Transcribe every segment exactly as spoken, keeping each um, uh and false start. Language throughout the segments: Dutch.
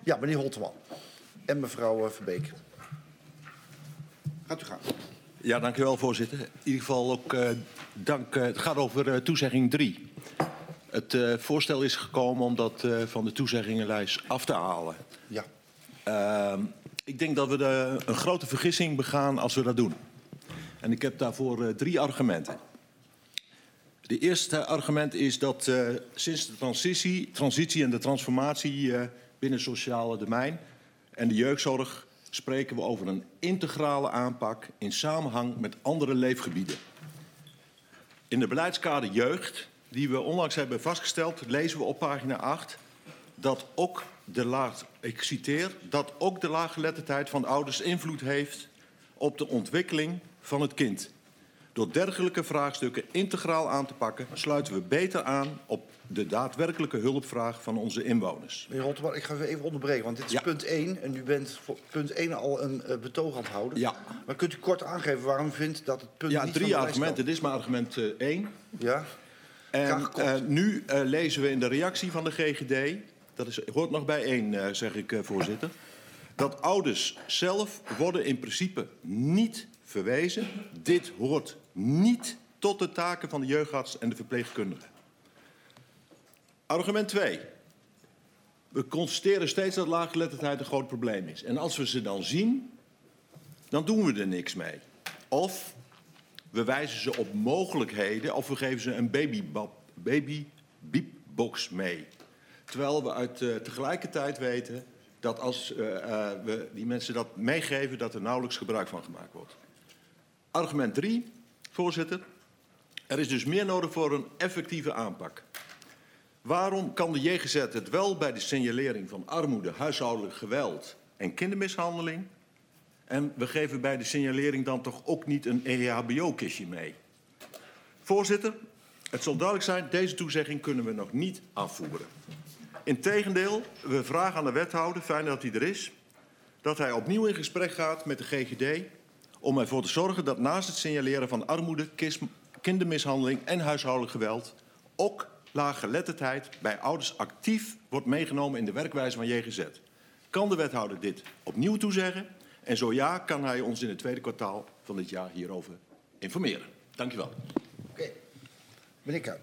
Ja, meneer Holteman. En mevrouw uh, Verbeek. Gaat u gaan. Ja, dank u wel, voorzitter. In ieder geval ook uh, dank. Uh, het gaat over uh, toezegging drie. Het uh, voorstel is gekomen om dat uh, van de toezeggingenlijst af te halen. Ja. Uh, ik denk dat we de, een grote vergissing begaan als we dat doen. En ik heb daarvoor uh, drie argumenten. De eerste argument is dat uh, sinds de transitie, transitie en de transformatie uh, binnen het sociale domein en de jeugdzorg spreken we over een integrale aanpak in samenhang met andere leefgebieden. In de beleidskader jeugd, die we onlangs hebben vastgesteld, lezen we op pagina acht dat ook de laag, ik citeer, dat ook de laaggeletterdheid van ouders invloed heeft op de ontwikkeling van het kind. Door dergelijke vraagstukken integraal aan te pakken, sluiten we beter aan op de daadwerkelijke hulpvraag van onze inwoners. Meneer Holteman, ik ga u even onderbreken, want dit is ja. punt één. En u bent voor punt één al een uh, betoog aan het houden. Ja. Maar kunt u kort aangeven waarom u vindt dat het punt ja, niet drie van de argumenten. Dit is maar argument uh, één. Ja. En uh, nu uh, lezen we in de reactie van de G G D, dat is, hoort nog bij één, uh, zeg ik, uh, voorzitter, dat ouders zelf worden in principe niet verwezen. Dit hoort niet tot de taken van de jeugdarts en de verpleegkundige. Argument twee. We constateren steeds dat laaggeletterdheid een groot probleem is. En als we ze dan zien, dan doen we er niks mee. Of we wijzen ze op mogelijkheden of we geven ze een babybiepbox mee. Terwijl we uit uh, tegelijkertijd weten dat als uh, uh, we die mensen dat meegeven, dat er nauwelijks gebruik van gemaakt wordt. Argument drie, voorzitter. Er is dus meer nodig voor een effectieve aanpak. Waarom kan de J G Z het wel bij de signalering van armoede, huishoudelijk geweld en kindermishandeling? En we geven bij de signalering dan toch ook niet een E H B O-kistje mee? Voorzitter, het zal duidelijk zijn, deze toezegging kunnen we nog niet afvoeren. Integendeel, we vragen aan de wethouder, fijn dat hij er is, dat hij opnieuw in gesprek gaat met de G G D om ervoor te zorgen dat naast het signaleren van armoede, kindermishandeling en huishoudelijk geweld ook laaggeletterdheid bij ouders actief wordt meegenomen in de werkwijze van J G Z. Kan de wethouder dit opnieuw toezeggen? En zo ja, kan hij ons in het tweede kwartaal van dit jaar hierover informeren. Dank u wel. Oké. Okay. Meneer Kuip.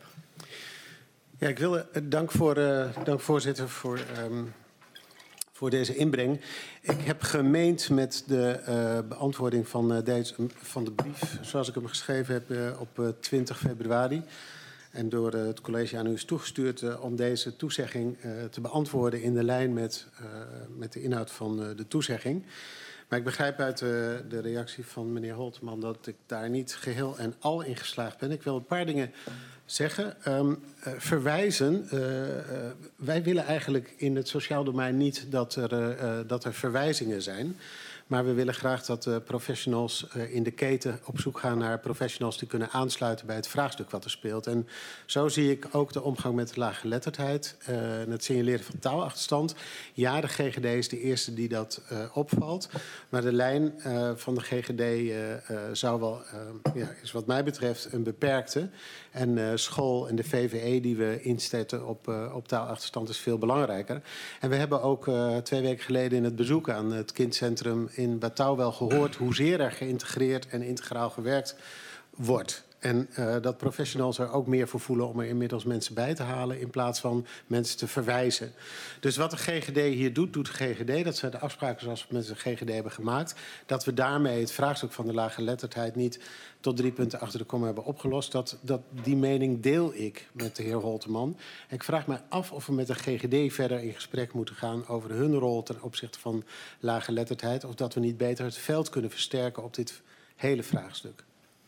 Ja, ik wil uh, dank voor, uh, dank voorzitter voor, um, voor deze inbreng. Ik heb gemeend met de uh, beantwoording van, uh, deze, van de brief, zoals ik hem geschreven heb uh, op uh, twintig februari. En door uh, het college aan u is toegestuurd uh, om deze toezegging uh, te beantwoorden in de lijn met, uh, met de inhoud van uh, de toezegging. Maar ik begrijp uit uh, de reactie van meneer Holteman dat ik daar niet geheel en al in geslaagd ben. Ik wil een paar dingen zeggen. Um, uh, verwijzen. Uh, uh, wij willen eigenlijk in het sociaal domein niet dat er, uh, dat er verwijzingen zijn. Maar we willen graag dat de professionals uh, in de keten op zoek gaan naar professionals die kunnen aansluiten bij het vraagstuk wat er speelt. En zo zie ik ook de omgang met de laaggeletterdheid uh, en het signaleren van taalachterstand. Ja, de G G D is de eerste die dat uh, opvalt. Maar de lijn uh, van de G G D uh, uh, zou wel, uh, ja, is wat mij betreft een beperkte. En uh, school en de V V E die we inzetten op, uh, op taalachterstand is veel belangrijker. En we hebben ook uh, twee weken geleden in het bezoek aan het kindcentrum in Batau wel gehoord hoezeer er geïntegreerd en integraal gewerkt wordt. En uh, dat professionals er ook meer voor voelen om er inmiddels mensen bij te halen in plaats van mensen te verwijzen. Dus wat de G G D hier doet, doet de G G D. Dat zijn de afspraken zoals we met de G G D hebben gemaakt. Dat we daarmee het vraagstuk van de laaggeletterdheid niet tot drie punten achter de komma hebben opgelost. Dat, dat, die mening deel ik met de heer Holteman. En ik vraag mij af of we met de G G D verder in gesprek moeten gaan over hun rol ten opzichte van laaggeletterdheid. Of dat we niet beter het veld kunnen versterken op dit hele vraagstuk.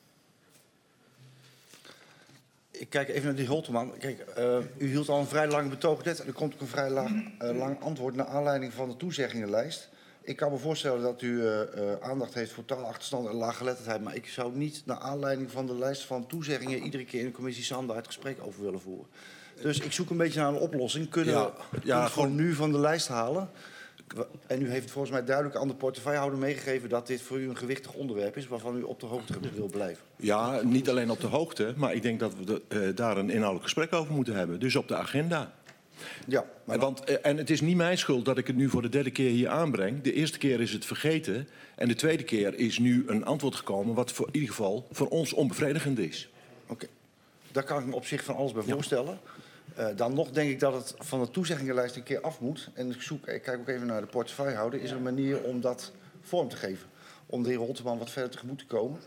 Ik kijk even naar die Holteman. Kijk, uh, u hield al een vrij lang betoog net. En er komt ook een vrij lang, uh, lang antwoord naar aanleiding van de toezeggingenlijst. Ik kan me voorstellen dat u uh, uh, aandacht heeft voor taalachterstand en laaggeletterdheid. Maar ik zou niet naar aanleiding van de lijst van toezeggingen iedere keer in de commissie Sander het gesprek over willen voeren. Dus ik zoek een beetje naar een oplossing. Kunnen ja, we ja, het gewoon nu van de lijst halen? En u heeft volgens mij duidelijk aan de portefeuillehouder meegegeven dat dit voor u een gewichtig onderwerp is waarvan u op de hoogte wil blijven. Ja, niet alleen op de hoogte, maar ik denk dat we de, uh, daar een inhoudelijk gesprek over moeten hebben. Dus op de agenda. Ja, maar En, want, en het is niet mijn schuld dat ik het nu voor de derde keer hier aanbreng. De eerste keer is het vergeten. En de tweede keer is nu een antwoord gekomen wat voor in ieder geval voor ons onbevredigend is. Oké, okay. Daar kan ik me op zich van alles bij voorstellen. Uh, dan nog denk ik dat het van de toezeggingenlijst een keer af moet. En ik, zoek, ik kijk ook even naar de portefeuillehouder. Is er een manier om dat vorm te geven? Om de heer Holteman wat verder tegemoet te komen?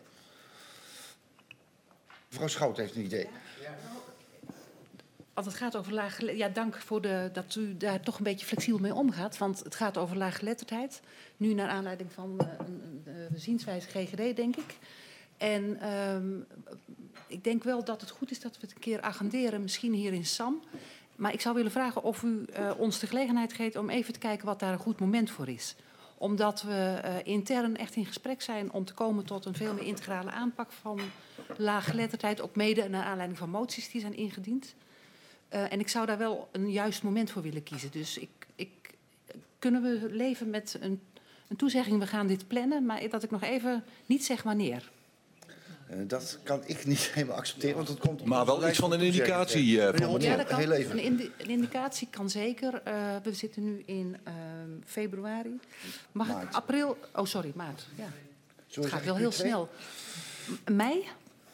Mevrouw Schout heeft een idee. Als het gaat over laaggeletterdheid, ja, dank voor de, dat u daar toch een beetje flexibel mee omgaat. Want het gaat over laaggeletterdheid. Nu naar aanleiding van uh, een, een zienswijze G G D, denk ik. En um, ik denk wel dat het goed is dat we het een keer agenderen, misschien hier in S A M. Maar ik zou willen vragen of u uh, ons de gelegenheid geeft om even te kijken wat daar een goed moment voor is. Omdat we uh, intern echt in gesprek zijn om te komen tot een veel meer integrale aanpak van laaggeletterdheid. Ook mede naar aanleiding van moties die zijn ingediend. Uh, en ik zou daar wel een juist moment voor willen kiezen. Dus ik, ik, kunnen we leven met een, een toezegging, we gaan dit plannen, maar dat ik nog even niet zeg wanneer. Uh, dat kan ik niet helemaal accepteren, want het komt op Maar wel iets van een indicatie. Uh, van ja, dat kan. Een, indi een indicatie kan zeker. Uh, we zitten nu in uh, februari. Mag maart. Ik april? Oh, sorry, maart. Ja. Het gaat wel heel snel. M mei?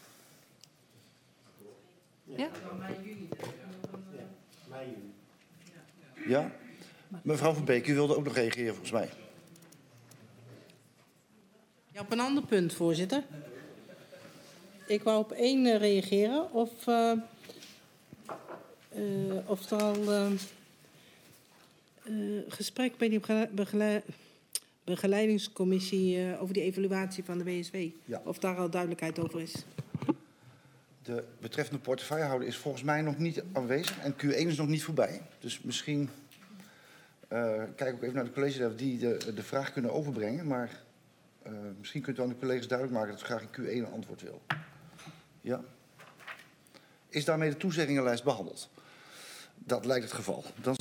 Ja? Ja? Mevrouw Van Beek, u wilde ook nog reageren volgens mij. Ja, op een ander punt, voorzitter. Ik wou op één uh, reageren of, uh, uh, of er al uh, uh, gesprek bij die begele begeleidingscommissie uh, over die evaluatie van de W S W, ja. Of daar al duidelijkheid over is. De betreffende portefeuillehouder is volgens mij nog niet aanwezig en Q één is nog niet voorbij. Dus misschien, uh, kijk ook even naar de collegeleden die de, de vraag kunnen overbrengen. Maar uh, misschien kunt u aan de collega's duidelijk maken dat u graag in Q één een antwoord wil. Ja. Is daarmee de toezeggingenlijst behandeld? Dat lijkt het geval. Dan